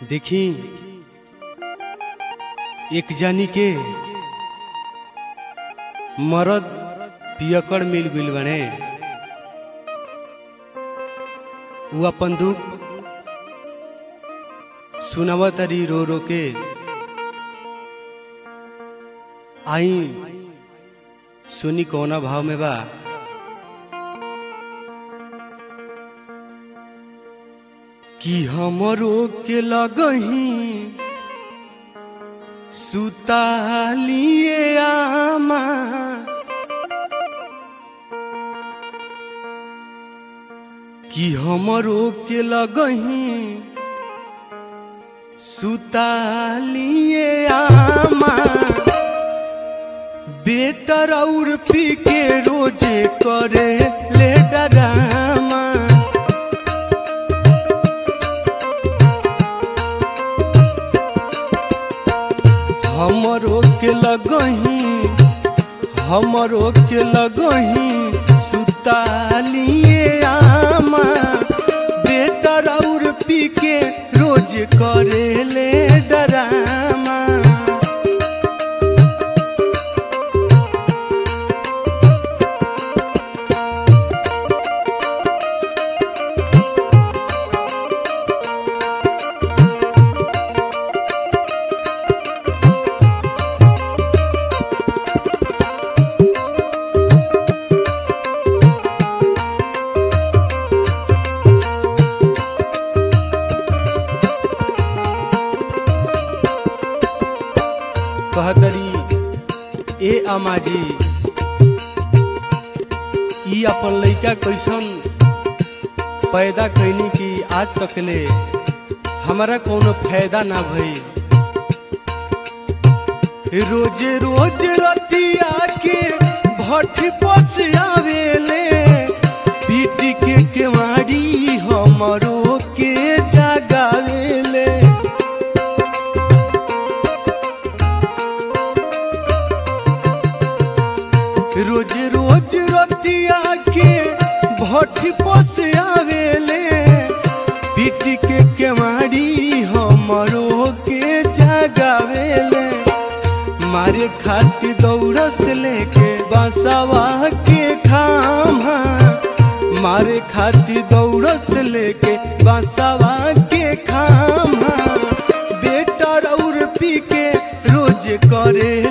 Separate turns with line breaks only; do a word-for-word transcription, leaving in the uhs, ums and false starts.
देखी एक जानी के मरद पियकड़ मिल गइल बने। वो अपन दुख सुनावा तारी रो रो के। आई सुनी कौना भाव में बा। कि हमरो के लगही सुतालिए आमा, कि हमरो के लगही सुतालिए आमा, बेटर और पी के रोजे करे ले डरामा। हमरो के लगही हमरो के लगही सुतालिए आमा, बेटर और पी के रोज करे ले डरामा। कहतरी ए अमाजी ई अपन लइका कैसन पैदा कैनी कि आज तक ले हमारा कोनो फायदा ना भई। रोज रोज रतिया के भट्ठी पस आवेले, पीट के केवाड़ी हमरो के जगावेले। रोज रोज रतिया के भट्ठी पस आवेले, पीट के केवाड़ी हमरो के जगावेले। मारे खातिर दौड़स लेके बसवा के खामा, मारे खातिर दौड़स लेके बसवा के खामा, बेटर और पी के रोज करे